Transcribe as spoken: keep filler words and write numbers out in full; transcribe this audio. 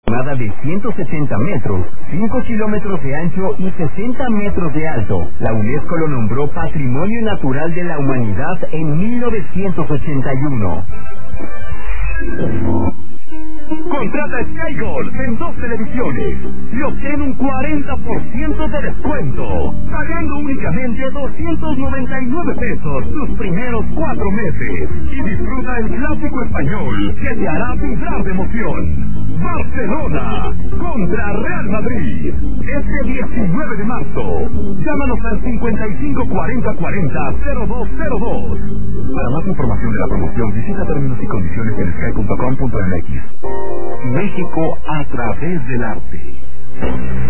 de ciento setenta metros, cinco kilómetros de ancho y sesenta metros de alto. La UNESCO lo nombró Patrimonio Natural de la Humanidad en mil novecientos ochenta y uno. Contrata Sky Gold en dos televisiones y obtén un cuarenta por ciento de descuento, pagando únicamente doscientos noventa y nueve pesos sus primeros cuatro meses, y disfruta el clásico español que te hará vibrar de emoción. Barcelona contra Real Madrid, este diecinueve de marzo. Llámanos al cincuenta y cinco cuarenta cuarenta cero dos cero dos. Para más información de la promoción, visita términos y condiciones en sky punto com punto m x. México a través del arte.